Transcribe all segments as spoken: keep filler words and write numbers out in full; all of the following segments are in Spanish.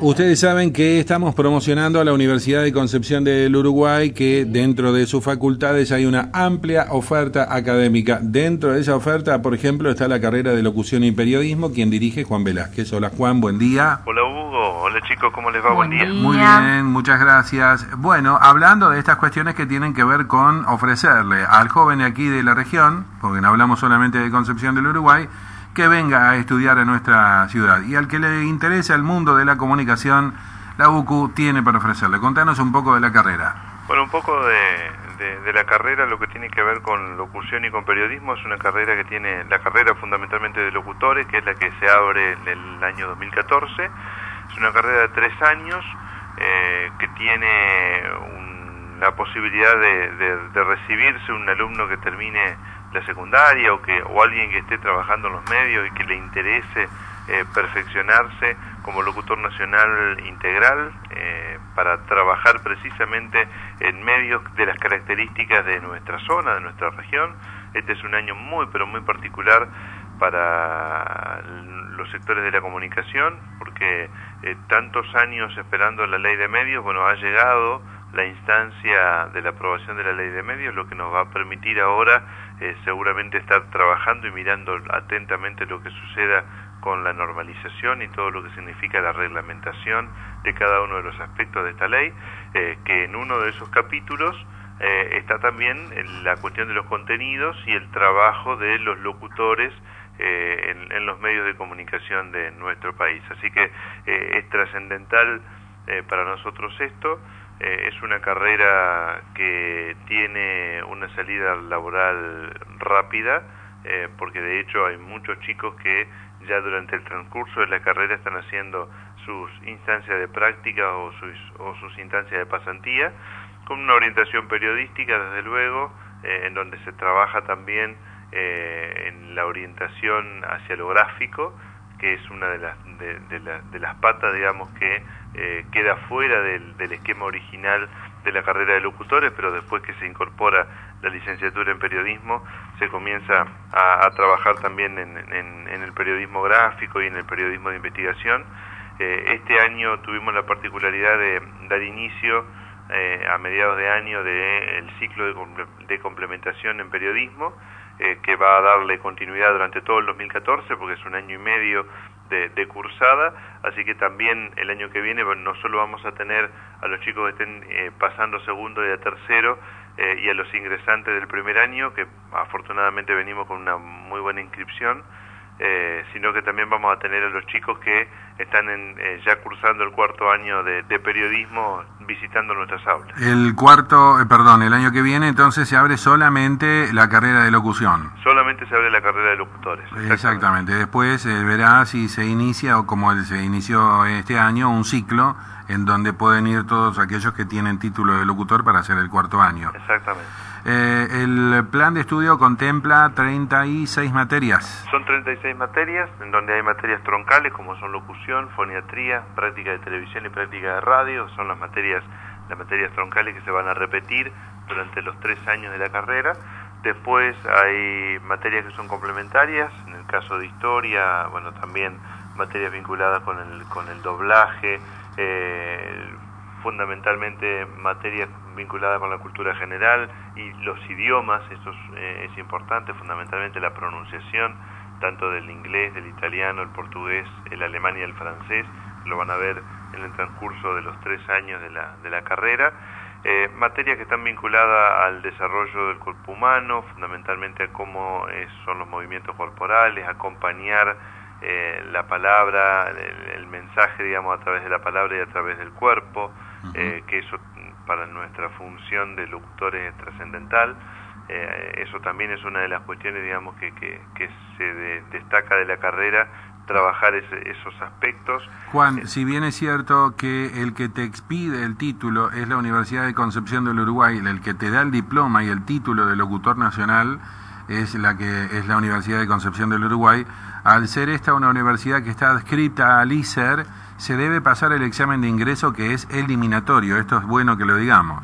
Ustedes saben que estamos promocionando a la Universidad de Concepción del Uruguay, que dentro de sus facultades hay una amplia oferta académica. Dentro de esa oferta, por ejemplo, está la carrera de Locución y Periodismo, quien dirige Juan Velázquez. Hola Juan, buen día. Hola Hugo, hola chicos, ¿cómo les va? Buen, buen día. día. Muy bien, muchas gracias. Bueno, hablando de estas cuestiones que tienen que ver con ofrecerle al joven de aquí de la región, porque no hablamos solamente de Concepción del Uruguay, que venga a estudiar a nuestra ciudad. Y al que le interese el mundo de la comunicación, la U C U tiene para ofrecerle. Contanos un poco de la carrera. Bueno, un poco de, de, de la carrera, lo que tiene que ver con locución y con periodismo. Es una carrera que tiene, la carrera fundamentalmente de locutores, que es la que se abre en el año dos mil catorce. Es una carrera de tres años eh, que tiene un, la posibilidad de, de, de recibirse un alumno que termine la secundaria o que o alguien que esté trabajando en los medios y que le interese eh, perfeccionarse como locutor nacional integral eh, para trabajar precisamente en medios de las características de nuestra zona, de nuestra región. Este es un año muy pero muy particular para los sectores de la comunicación, porque eh, tantos años esperando la ley de medios, bueno, ha llegado la instancia de la aprobación de la ley de medios, lo que nos va a permitir ahora eh, seguramente estar trabajando y mirando atentamente lo que suceda con la normalización y todo lo que significa la reglamentación de cada uno de los aspectos de esta ley, eh, que en uno de esos capítulos eh, está también la cuestión de los contenidos y el trabajo de los locutores eh, en, en los medios de comunicación de nuestro país. Así que eh, es trascendental eh, para nosotros esto. Eh, es una carrera que tiene una salida laboral rápida, eh, porque de hecho hay muchos chicos que ya durante el transcurso de la carrera están haciendo sus instancias de práctica o sus, o sus instancias de pasantía, con una orientación periodística, desde luego, eh, en donde se trabaja también eh, en la orientación hacia lo gráfico, que es una de las, de, de, la, de las patas, digamos, que eh, queda fuera del, del esquema original de la carrera de locutores, pero después que se incorpora la licenciatura en periodismo, se comienza a, a trabajar también en, en, en el periodismo gráfico y en el periodismo de investigación. Eh, este año tuvimos la particularidad de dar inicio eh, a mediados de año del de ciclo de, comple de complementación en periodismo, Eh, que va a darle continuidad durante todo el dos mil catorce, porque es un año y medio de, de cursada, así que también el año que viene no solo vamos a tener a los chicos que estén eh, pasando segundo y a tercero eh, y a los ingresantes del primer año, que afortunadamente venimos con una muy buena inscripción, eh, sino que también vamos a tener a los chicos que están en, eh, ya cursando el cuarto año de, de periodismo, visitando nuestras aulas. El cuarto, eh, perdón, el año que viene entonces se abre solamente la carrera de locución. Solamente se abre la carrera de locutores. Exactamente. exactamente. Después eh, verá si se inicia, o como se inició este año, un ciclo en donde pueden ir todos aquellos que tienen título de locutor para hacer el cuarto año. Exactamente. Eh, el plan de estudio contempla treinta y seis materias. Son treinta y seis materias, en donde hay materias troncales como son locución, foniatría, práctica de televisión y práctica de radio. Son las materias, las materias troncales que se van a repetir durante los tres años de la carrera. Después hay materias que son complementarias, en el caso de historia, bueno, también materias vinculadas con el, con el doblaje, eh, fundamentalmente materias vinculadas con la cultura general y los idiomas. Esto es, eh, es importante, fundamentalmente la pronunciación, tanto del inglés, del italiano, el portugués, el alemán y el francés, lo van a ver en el transcurso de los tres años de la, de la carrera. Eh, materias que están vinculadas al desarrollo del cuerpo humano, fundamentalmente a cómo es, son los movimientos corporales, acompañar eh, la palabra, el, el mensaje, digamos, a través de la palabra y a través del cuerpo, uh-huh. eh, que eso para nuestra función de locutores es trascendental. Eh, eso también es una de las cuestiones, digamos, que, que, que se de, destaca de la carrera, trabajar ese, esos aspectos. Juan, eh, si bien es cierto que el que te expide el título es la Universidad de Concepción del Uruguay, el que te da el diploma y el título de locutor nacional es la que es la Universidad de Concepción del Uruguay, al ser esta una universidad que está adscrita al I S E R, se debe pasar el examen de ingreso, que es eliminatorio. Esto es bueno que lo digamos.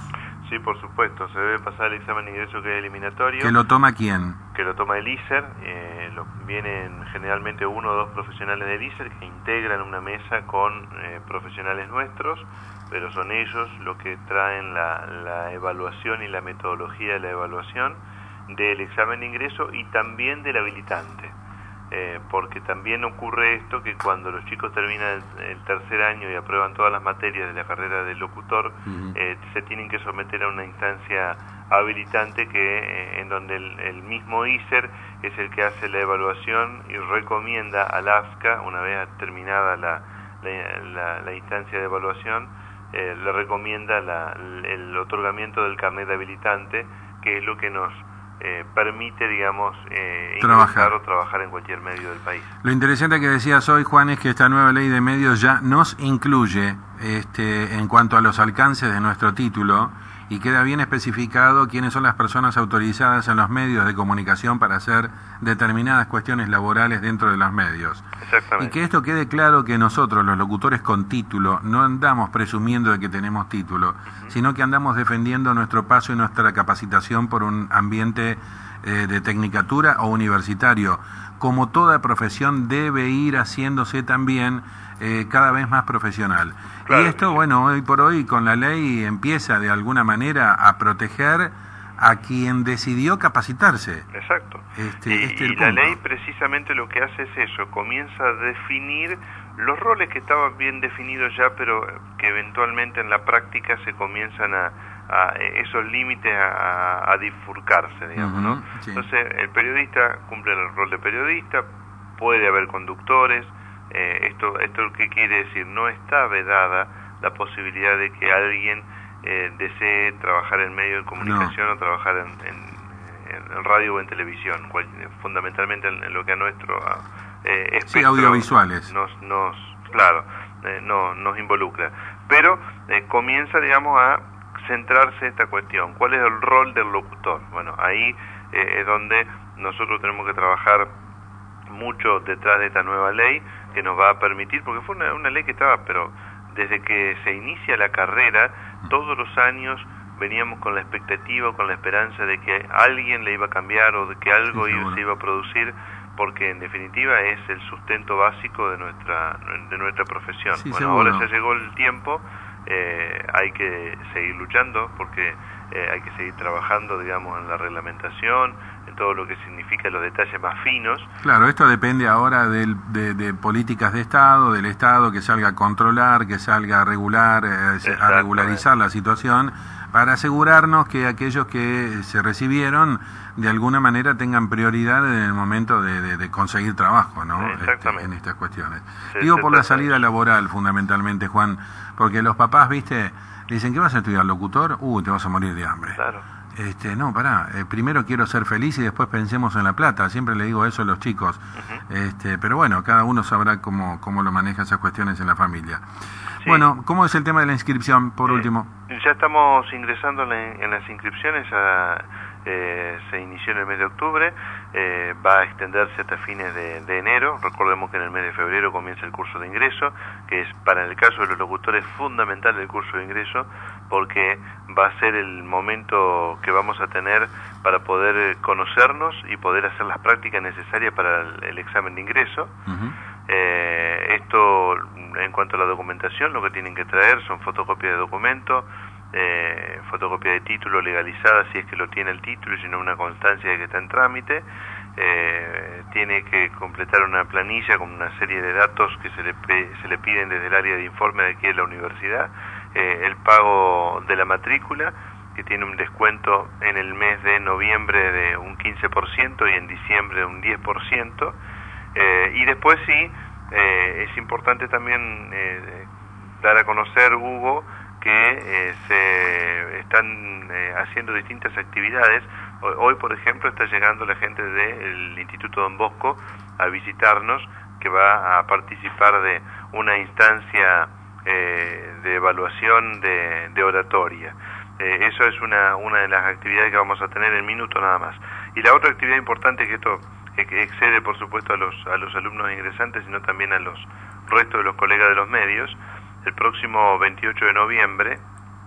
Sí, por supuesto, se debe pasar el examen de ingreso que es eliminatorio. ¿Que lo toma quién? Que lo toma el I S E R, eh, lo, vienen generalmente uno o dos profesionales del I S E R que integran una mesa con eh, profesionales nuestros, pero son ellos los que traen la, la evaluación y la metodología de la evaluación del examen de ingreso y también del habilitante. Eh, porque también ocurre esto que cuando los chicos terminan el, el tercer año y aprueban todas las materias de la carrera del locutor, uh-huh. eh, se tienen que someter a una instancia habilitante que eh, en donde el, el mismo I S E R es el que hace la evaluación y recomienda al A F C A, una vez terminada la, la, la, la instancia de evaluación, eh, le recomienda la, el otorgamiento del carnet de habilitante, que es lo que nos Eh, permite, digamos, eh, trabajar o trabajar en cualquier medio del país. Lo interesante que decías hoy, Juan, es que esta nueva ley de medios ya nos incluye este, en cuanto a los alcances de nuestro título y queda bien especificado quiénes son las personas autorizadas en los medios de comunicación para hacer determinadas cuestiones laborales dentro de los medios. Exactamente. Y que esto quede claro que nosotros, los locutores con título, no andamos presumiendo de que tenemos título, uh-huh. sino que andamos defendiendo nuestro paso y nuestra capacitación por un ambiente eh, de tecnicatura o universitario, como toda profesión debe ir haciéndose también eh, cada vez más profesional. Claro, y esto, sí. bueno, hoy por hoy con la ley empieza de alguna manera a proteger a quien decidió capacitarse. Exacto. Este, y este y la ley precisamente lo que hace es eso, comienza a definir los roles que estaban bien definidos ya, pero que eventualmente en la práctica se comienzan a, a esos límites a, a bifurcarse, digamos, uh-huh, ¿no? Sí. Entonces, el periodista cumple el rol de periodista, puede haber conductores, eh, esto, esto ¿qué quiere decir? No está vedada la posibilidad de que alguien eh, desee trabajar en medio de comunicación no. o trabajar en, en, en radio o en televisión, cual, fundamentalmente en, en lo que a nuestro eh, espectro sí, audiovisuales nos, nos claro, eh, no, nos involucra. Pero eh, comienza, digamos, a centrarse esta cuestión. ¿Cuál es el rol del locutor? Bueno, ahí eh, es donde nosotros tenemos que trabajar mucho detrás de esta nueva ley que nos va a permitir, porque fue una, una ley que estaba, pero desde que se inicia la carrera, todos los años veníamos con la expectativa, con la esperanza de que alguien le iba a cambiar o de que algo sí, iba, se iba a producir, porque en definitiva es el sustento básico de nuestra de nuestra profesión. Sí, bueno, seguro. ahora ya llegó el tiempo, eh, hay que seguir luchando porque eh, hay que seguir trabajando, digamos, en la reglamentación, en todo lo que significa los detalles más finos. Claro, esto depende ahora del, de, de políticas de Estado, del Estado que salga a controlar, que salga a regular, eh, a regularizar la situación, para asegurarnos que aquellos que se recibieron de alguna manera tengan prioridad en el momento de, de, de conseguir trabajo, ¿no? Exactamente. Este, en estas cuestiones. Sí, Digo por la salida laboral, fundamentalmente, Juan, porque los papás, viste, dicen, ¿qué vas a estudiar, locutor? Uh, te vas a morir de hambre. Claro. Este, no, pará, eh, primero quiero ser feliz y después pensemos en la plata, siempre le digo eso a los chicos. Uh-huh. Este, pero bueno, cada uno sabrá cómo, cómo lo maneja esas cuestiones en la familia. Sí. Bueno, ¿cómo es el tema de la inscripción, por eh, último? Ya estamos ingresando en, la, en las inscripciones, a, eh, se inició en el mes de octubre, eh, va a extenderse hasta fines de, de enero. Recordemos que en el mes de febrero comienza el curso de ingreso, que es para el caso de los locutores fundamental el curso de ingreso, porque va a ser el momento que vamos a tener para poder conocernos y poder hacer las prácticas necesarias para el, el examen de ingreso. Uh-huh. Eh, esto, en cuanto a la documentación, lo que tienen que traer son fotocopias de documento, eh, fotocopia de título legalizada si es que lo tiene el título y si no una constancia de que está en trámite. Eh, tiene que completar una planilla con una serie de datos que se le, se le piden desde el área de informe de aquí de la universidad, eh, el pago de la matrícula, que tiene un descuento en el mes de noviembre de un quince por ciento y en diciembre de un diez por ciento. Eh, y después sí, eh, es importante también eh, dar a conocer, Hugo, que eh, se están eh, haciendo distintas actividades. Hoy, hoy, por ejemplo, está llegando la gente del Instituto Don Bosco a visitarnos, que va a participar de una instancia eh, de evaluación de, de oratoria. Eh, eso es una, una de las actividades que vamos a tener en minutos nada más. Y la otra actividad importante es que esto que excede, por supuesto, a los a los alumnos ingresantes, sino también a los restos de los colegas de los medios. El próximo veintiocho de noviembre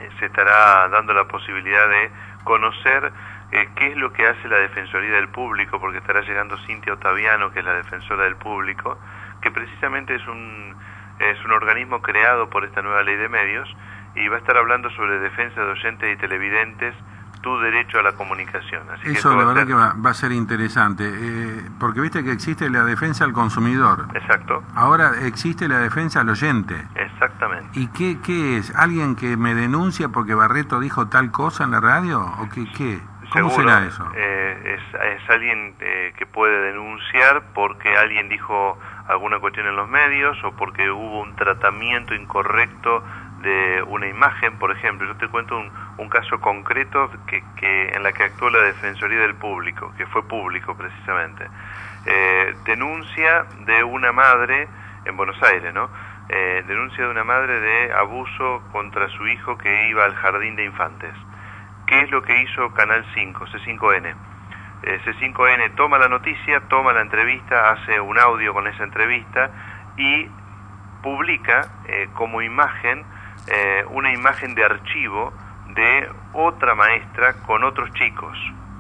eh, se estará dando la posibilidad de conocer eh, qué es lo que hace la Defensoría del Público, porque estará llegando Cintia Ottaviano, que es la defensora del público, que precisamente es un, es un organismo creado por esta nueva ley de medios, y va a estar hablando sobre defensa de oyentes y televidentes, tu derecho a la comunicación. Así Eso que la verdad ser... que va, va a ser interesante, eh, porque viste que existe la defensa al consumidor. Exacto. Ahora existe la defensa al oyente. Exactamente. ¿Y qué, qué es? ¿Alguien que me denuncia porque Barreto dijo tal cosa en la radio? ¿O qué? qué? ¿Cómo Seguro, será eso? Eh, es, es alguien eh, que puede denunciar porque alguien dijo alguna cuestión en los medios o porque hubo un tratamiento incorrecto de una imagen, por ejemplo. Yo te cuento un, un caso concreto que, que en la que actuó la Defensoría del Público, que fue público precisamente. Eh, denuncia de una madre en Buenos Aires, ¿no? Eh, denuncia de una madre de abuso contra su hijo que iba al jardín de infantes. ¿Qué es lo que hizo Canal cinco, C cinco N? Eh, C cinco N toma la noticia, toma la entrevista, hace un audio con esa entrevista y publica eh, como imagen eh, una imagen de archivo de otra maestra con otros chicos.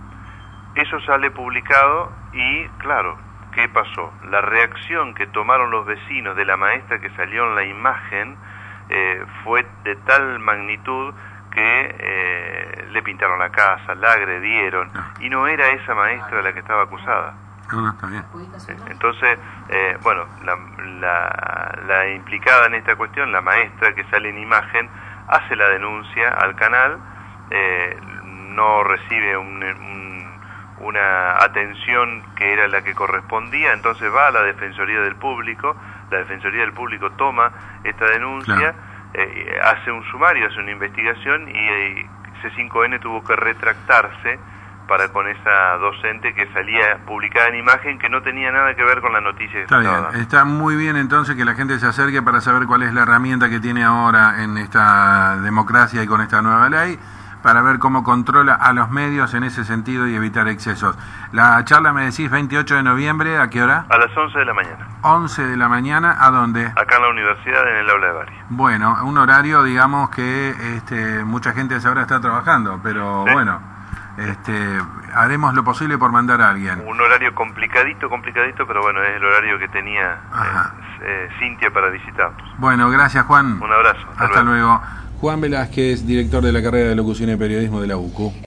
Eso sale publicado y, claro, ¿qué pasó? La reacción que tomaron los vecinos de la maestra que salió en la imagen eh, fue de tal magnitud que eh, le pintaron la casa, la agredieron, no. Y no era esa maestra la que estaba acusada. No, no, está bien. Entonces, eh, bueno, la, la, la implicada en esta cuestión, la maestra que sale en imagen, hace la denuncia al canal, eh, no recibe un, un, una atención que era la que correspondía, entonces va a la Defensoría del Público, la Defensoría del Público toma esta denuncia, claro. Eh, hace un sumario, hace una investigación y eh, C cinco N tuvo que retractarse para con esa docente que salía publicada en imagen que no tenía nada que ver con la noticia que está estaba bien, dando. Está muy bien entonces que la gente se acerque para saber cuál es la herramienta que tiene ahora en esta democracia y con esta nueva ley, para ver cómo controla a los medios en ese sentido y evitar excesos. La charla, me decís, veintiocho de noviembre, ¿a qué hora? A las once de la mañana. once de la mañana, ¿a dónde? Acá en la universidad, en el aula de Bari. Bueno, un horario, digamos, que este, mucha gente a esa hora está trabajando, pero ¿sí? Bueno, este, haremos lo posible por mandar a alguien. Un horario complicadito, complicadito, pero bueno, es el horario que tenía eh, eh, Cintia para visitarnos. Bueno, gracias, Juan. Un abrazo. Hasta, hasta luego. luego. Juan Velázquez, director de la carrera de Locución y Periodismo de la U C U.